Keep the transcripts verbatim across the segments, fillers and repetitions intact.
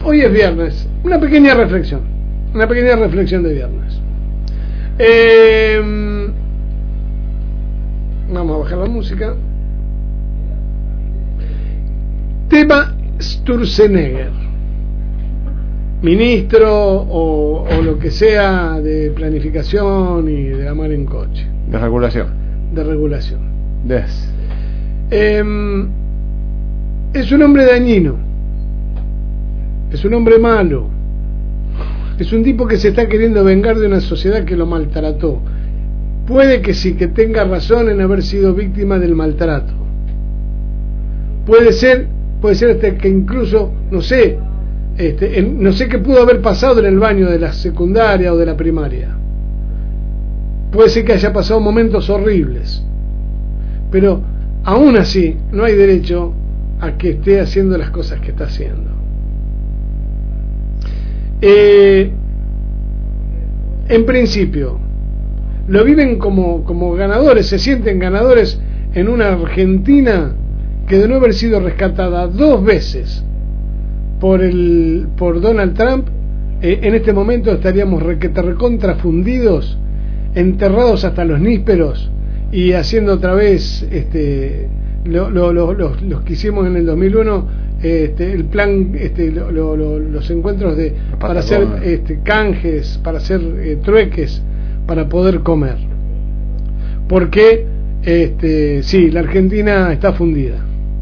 Hoy es viernes, una pequeña reflexión, una pequeña reflexión de viernes. Eh, vamos a bajar la música. Tema Sturzenegger, ministro o, o lo que sea de planificación y de la mar en coche. De regulación. De regulación. Des. Eh, es un hombre dañino. Es un hombre malo. Es un tipo que se está queriendo vengar de una sociedad que lo maltrató. Puede que sí, que tenga razón en haber sido víctima del maltrato. Puede ser, puede ser hasta que incluso, no sé, este, en, no sé qué pudo haber pasado en el baño de la secundaria o de la primaria. Puede ser que haya pasado momentos horribles. Pero aún así, no hay derecho a que esté haciendo las cosas que está haciendo. Eh, en principio lo viven como, como ganadores, se sienten ganadores en una Argentina que de no haber sido rescatada dos veces por el por Donald Trump, eh, en este momento estaríamos requete recontrafundidos, enterrados hasta los nísperos y haciendo otra vez este lo, lo, lo, los, los que hicimos en el dos mil uno. Este, el plan, este, lo, lo, lo, los encuentros de para hacer este, canjes, para hacer eh, trueques, para poder comer, porque este, sí, la Argentina está fundida.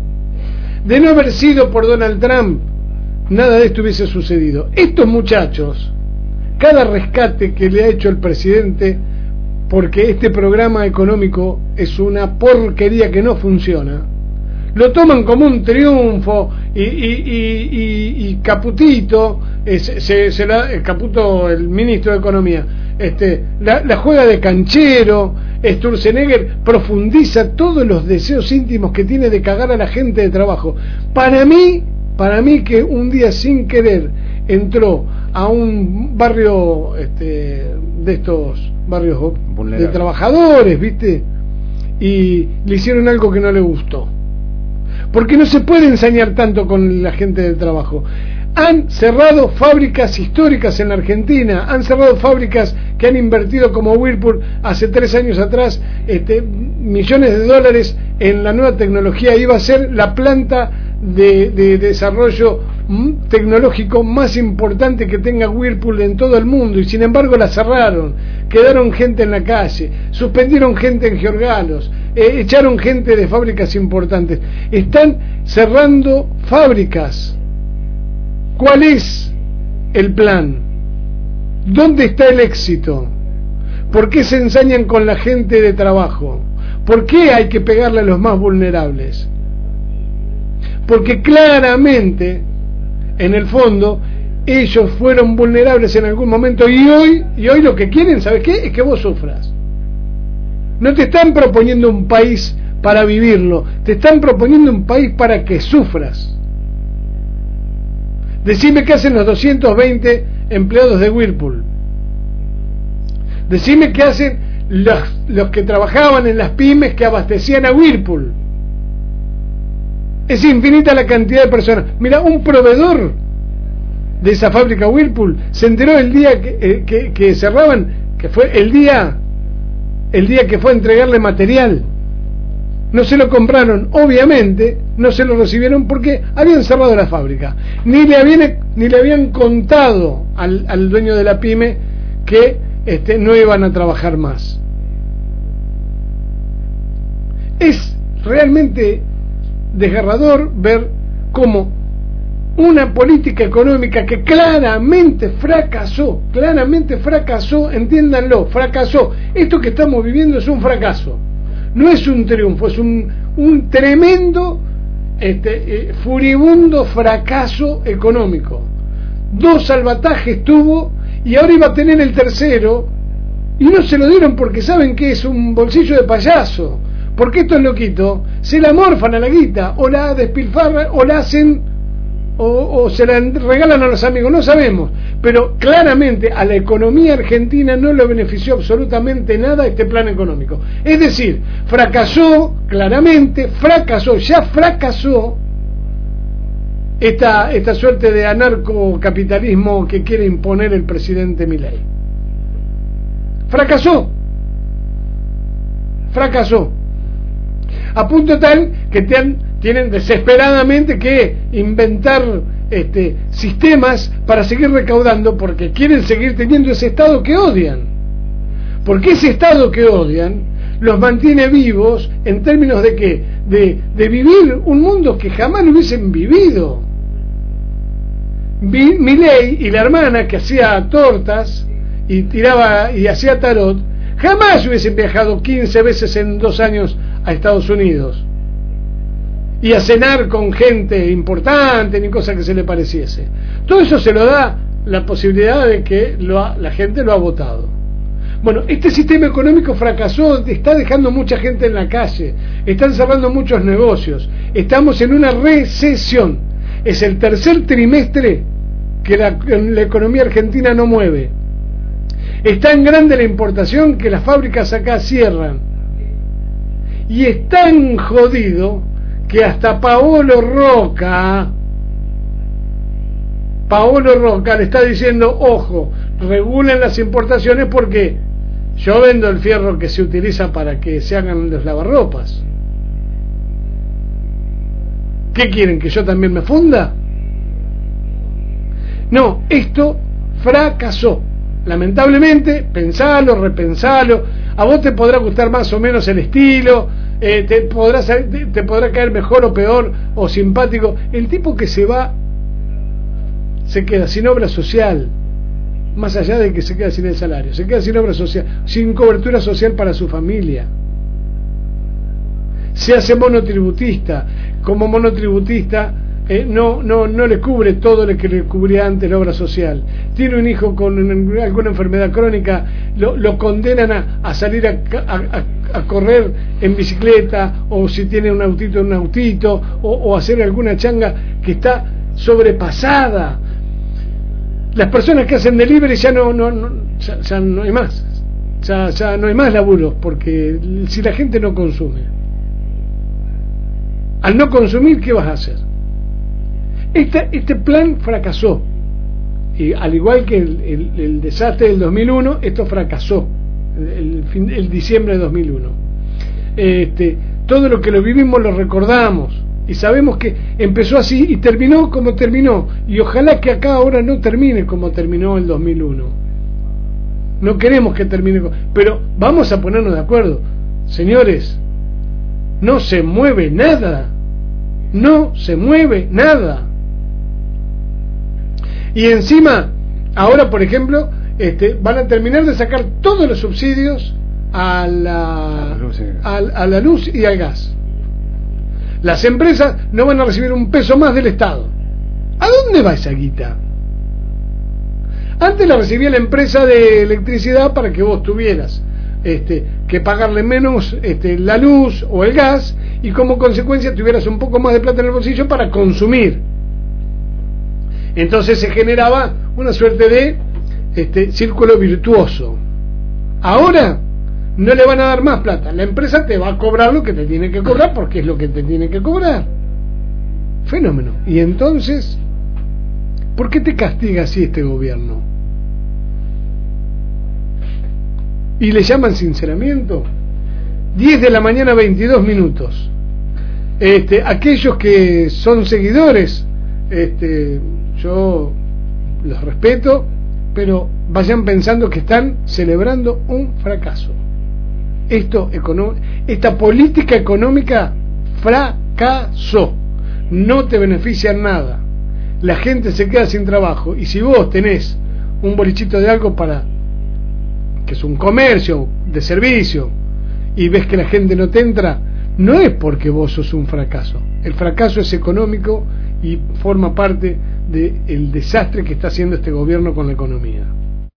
De no haber sido por Donald Trump, nada de esto hubiese sucedido. Estos muchachos, cada rescate que le ha hecho el presidente, porque este programa económico es una porquería que no funciona, lo toman como un triunfo y, y, y, y, y Caputito, eh, se, se la, el Caputo, el ministro de Economía, este, la, la juega de canchero. Sturzenegger profundiza todos los deseos íntimos que tiene de cagar a la gente de trabajo. Para mí, para mí que un día sin querer entró a un barrio este, de estos barrios de trabajadores, ¿viste? Y le hicieron algo que no le gustó. Porque no se puede ensañar tanto con la gente del trabajo. Han cerrado fábricas históricas en la Argentina, han cerrado fábricas que han invertido como Whirlpool hace tres años atrás este, millones de dólares en la nueva tecnología. Iba a ser la planta de, de desarrollo tecnológico más importante que tenga Whirlpool en todo el mundo, y sin embargo la cerraron. Quedaron gente en la calle, suspendieron gente en Georgalos, eh, echaron gente de fábricas importantes. Están cerrando fábricas. ¿Cuál es el plan? ¿Dónde está el éxito? ¿Por qué se ensañan con la gente de trabajo? ¿Por qué hay que pegarle a los más vulnerables? Porque claramente, en el fondo, ellos fueron vulnerables en algún momento, y hoy, y hoy lo que quieren, ¿sabes qué? Es que vos sufras. No te están proponiendo un país para vivirlo, te están proponiendo un país para que sufras. Decime qué hacen los doscientos veinte empleados de Whirlpool. Decime qué hacen los, los que trabajaban en las pymes que abastecían a Whirlpool. Es infinita la cantidad de personas. Mira, un proveedor de esa fábrica Whirlpool se enteró el día que, eh, que, que cerraban, que fue el día el día que fue a entregarle material. No se lo compraron, obviamente, no se lo recibieron porque habían cerrado la fábrica. Ni le habían, ni le habían contado al, al dueño de la pyme que este, no iban a trabajar más. Es realmente desgarrador ver cómo una política económica que claramente fracasó, claramente fracasó, entiéndanlo, fracasó. Esto que estamos viviendo es un fracaso, no es un triunfo, es un, un tremendo, este, eh, furibundo fracaso económico. Dos salvatajes tuvo y ahora iba a tener el tercero y no se lo dieron porque saben que es un bolsillo de payaso. Porque estos loquitos se la morfan a la guita, o la despilfarran, o la hacen, o, o se la regalan a los amigos, no sabemos. Pero claramente a la economía argentina no le benefició absolutamente nada este plan económico. Es decir, fracasó, claramente, fracasó, ya fracasó, esta, esta suerte de anarcocapitalismo que quiere imponer el presidente Milei. Fracasó. Fracasó. A punto tal que te han, tienen desesperadamente que inventar este, sistemas para seguir recaudando, porque quieren seguir teniendo ese Estado que odian. Porque ese Estado que odian los mantiene vivos en términos de que de, de vivir un mundo que jamás lo hubiesen vivido. Milei y la hermana que hacía tortas y tiraba y hacía tarot jamás hubiesen viajado quince veces en dos años a Estados Unidos y a cenar con gente importante ni cosa que se le pareciese. Todo eso se lo da la posibilidad de que lo ha, la gente lo ha votado. Bueno, este sistema económico fracasó, está dejando mucha gente en la calle, están cerrando muchos negocios, estamos en una recesión. Es el tercer trimestre que la, la economía argentina no mueve. Es tan grande la importación que las fábricas acá cierran. Y es tan jodido que hasta Paolo Roca, Paolo Roca le está diciendo, ojo, regulen las importaciones porque yo vendo el fierro que se utiliza para que se hagan los lavarropas. ¿Qué quieren? ¿Que yo también me funda? No, esto fracasó. Lamentablemente, pensalo, repensalo. A vos te podrá gustar más o menos el estilo, eh, te, podrá, te, te podrá caer mejor o peor o simpático. El tipo que se va se queda sin obra social, más allá de que se queda sin el salario, se queda sin obra social, sin cobertura social para su familia. Se hace monotributista. Como monotributista eh, no, no, no le cubre todo lo que le cubría antes la obra social. Tiene un hijo con alguna enfermedad crónica, lo, lo condenan a, a salir a, a, a correr en bicicleta, o si tiene un autito, un autito, o, o hacer alguna changa que está sobrepasada. Las personas que hacen delivery ya no, no, no, ya, ya no hay más, ya, ya no hay más laburo, porque si la gente no consume, al no consumir, ¿qué vas a hacer? Este, este plan fracasó, y al igual que el, el, el desastre del dos mil uno, esto fracasó el, el, el diciembre de dos mil uno. Este, todo lo que lo vivimos lo recordamos y sabemos que empezó así y terminó como terminó, y ojalá que acá ahora no termine como terminó el dos mil uno. No queremos que termine, pero vamos a ponernos de acuerdo, señores. No se mueve nada, no se mueve nada. Y encima, ahora por ejemplo, este, van a terminar de sacar todos los subsidios a la, a, a la luz y al gas. Las empresas no van a recibir un peso más del Estado. ¿A dónde va esa guita? Antes la recibía la empresa de electricidad para que vos tuvieras este, que pagarle menos este, la luz o el gas, y como consecuencia tuvieras un poco más de plata en el bolsillo para consumir. Entonces se generaba una suerte de este, círculo virtuoso. Ahora no le van a dar más plata, la empresa te va a cobrar lo que te tiene que cobrar porque es lo que te tiene que cobrar. Fenómeno. Y entonces, ¿por qué te castiga así este gobierno? Y le llaman sinceramiento. Diez de la mañana, veintidós minutos. Este, aquellos que son seguidores, este, yo los respeto, pero vayan pensando que están celebrando un fracaso. Esto, esta política económica fracasó. No te beneficia en nada. La gente se queda sin trabajo, y si vos tenés un bolichito de algo para, que es un comercio de servicio, y ves que la gente no te entra, no es porque vos sos un fracaso. El fracaso es económico y forma parte del desastre que está haciendo este gobierno con la economía.